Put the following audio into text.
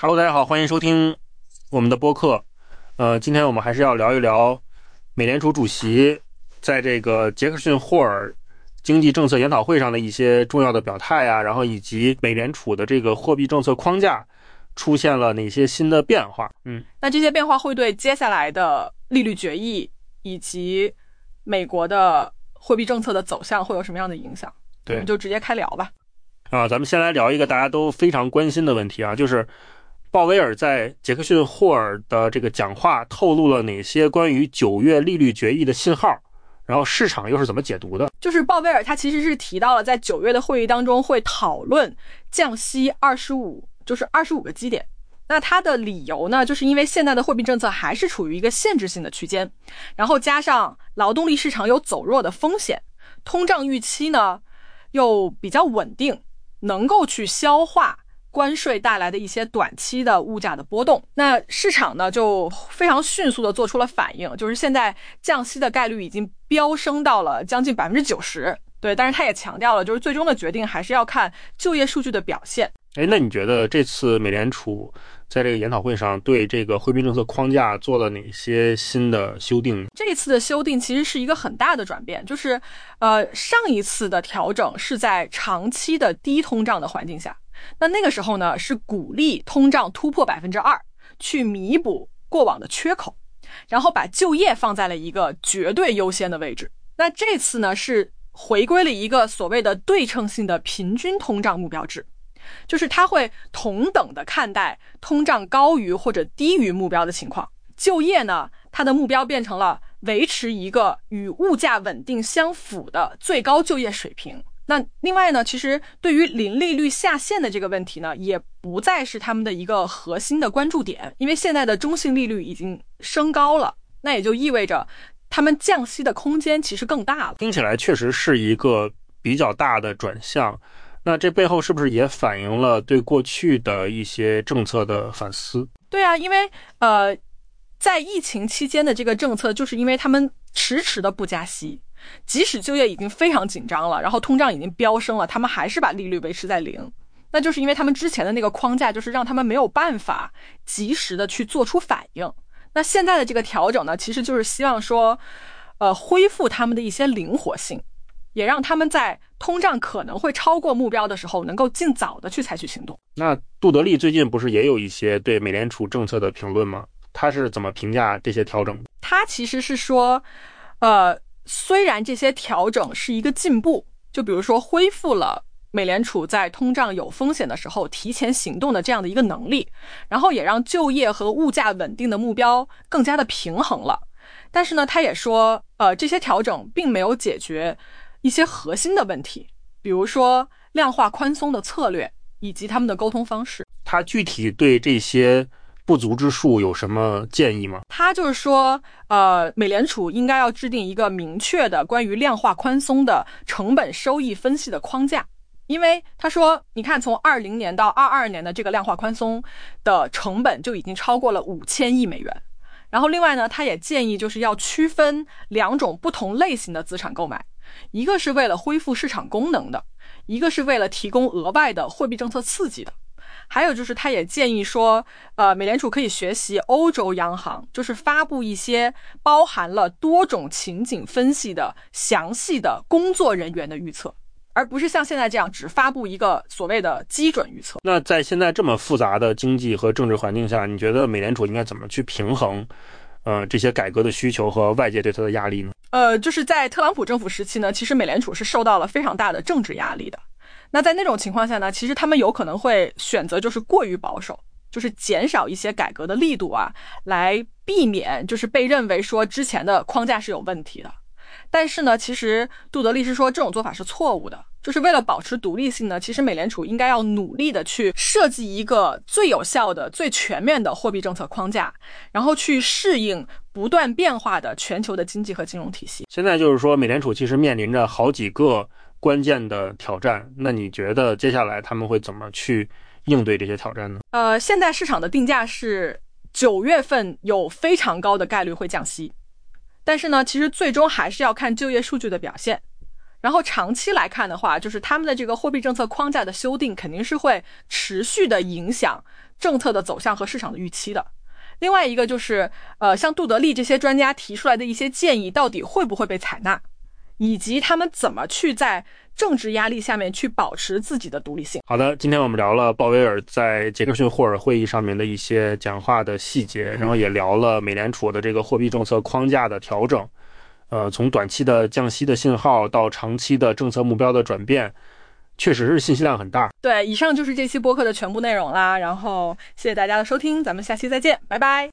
Hello， 大家好，欢迎收听我们的播客。今天我们还是要聊一聊美联储主席在这个杰克逊霍尔经济政策研讨会上的一些重要的表态啊，然后以及美联储的这个货币政策框架出现了哪些新的变化。 那这些变化会对接下来的利率决议以及美国的货币政策的走向会有什么样的影响？ 对， 我们就直接开聊吧。 咱们先来聊一个大家都非常关心的问题啊，就是鲍威尔在杰克逊霍尔的这个讲话透露了哪些关于9月利率决议的信号，然后市场又是怎么解读的？ 就是鲍威尔他其实是提到了在9月的会议当中会讨论降息25个基点。那他的理由呢，就是因为现在的货币政策还是处于一个限制性的区间，然后加上劳动力市场有走弱的风险，通胀预期呢又比较稳定，能够去消化关税带来的一些短期的物价的波动。那市场呢就非常迅速的做出了反应，就是现在降息的概率已经飙升到了将近 90%。 对，但是他也强调了，就是最终的决定还是要看就业数据的表现。 那你觉得这次美联储在这个研讨会上对这个货币政策框架做了哪些新的修订？ 这一次的修订其实是一个很大的转变，就是上一次的调整是在长期的低通胀的环境下，那个时候呢是鼓励通胀突破 2%， 去弥补过往的缺口，然后把就业放在了一个绝对优先的位置。那这次呢是回归了一个所谓的对称性的平均通胀目标制，就是它会同等的看待通胀高于或者低于目标的情况。就业呢，它的目标变成了维持一个与物价稳定相符的最高就业水平。那另外呢，其实对于零利率下限的这个问题呢，也不再是他们的一个核心的关注点，因为现在的中性利率已经升高了，那也就意味着他们降息的空间其实更大了。 听起来确实是一个比较大的转向，那这背后是不是也反映了对过去的一些政策的反思？ 对啊，因为在疫情期间的这个政策，就是因为他们迟迟的不加息，即使就业已经非常紧张了，然后通胀已经飙升了，他们还是把利率维持在0。那就是因为他们之前的那个框架就是让他们没有办法及时的去做出反应。那现在的这个调整呢，其实就是希望说恢复他们的一些灵活性，也让他们在通胀可能会超过目标的时候能够尽早的去采取行动。 那杜德利最近不是也有一些对美联储政策的评论吗？他是怎么评价这些调整的？ 他其实是说虽然这些调整是一个进步，就比如说恢复了美联储在通胀有风险的时候提前行动的这样的一个能力，然后也让就业和物价稳定的目标更加的平衡了。但是呢，他也说这些调整并没有解决一些核心的问题，比如说量化宽松的策略以及他们的沟通方式。 他具体对这些不足之处有什么建议吗？ 他就是说美联储应该要制定一个明确的关于量化宽松的成本收益分析的框架。因为他说你看从20年到22年的这个量化宽松的成本就已经超过了5000亿美元。然后另外呢，他也建议就是要区分2种不同类型的资产购买，一个是为了恢复市场功能的，一个是为了提供额外的货币政策刺激的。还有就是他也建议说美联储可以学习欧洲央行，就是发布一些包含了多种情景分析的详细的工作人员的预测，而不是像现在这样只发布一个所谓的基准预测。 那在现在这么复杂的经济和政治环境下，你觉得美联储应该怎么去平衡这些改革的需求和外界对它的压力呢？ 就是在特朗普政府时期呢，其实美联储是受到了非常大的政治压力的。那在那种情况下呢，其实他们有可能会选择就是过于保守，就是减少一些改革的力度啊，来避免就是被认为说之前的框架是有问题的。但是呢，其实杜德利是说这种做法是错误的，就是为了保持独立性呢，其实美联储应该要努力的去设计一个最有效的最全面的货币政策框架，然后去适应不断变化的全球的经济和金融体系。 现在就是说美联储其实面临着好几个关键的挑战，那你觉得接下来他们会怎么去应对这些挑战呢？ 现在市场的定价是9月份有非常高的概率会降息，但是呢，其实最终还是要看就业数据的表现。然后长期来看的话，就是他们的这个货币政策框架的修订肯定是会持续的影响政策的走向和市场的预期的。另外一个就是像杜德利这些专家提出来的一些建议到底会不会被采纳，以及他们怎么去在政治压力下面去保持自己的独立性。 好的，今天我们聊了鲍威尔在杰克逊霍尔会议上面的一些讲话的细节，然后也聊了美联储的这个货币政策框架的调整，从短期的降息的信号到长期的政策目标的转变，确实是信息量很大。 对，以上就是这期播客的全部内容啦，然后谢谢大家的收听，咱们下期再见，拜拜。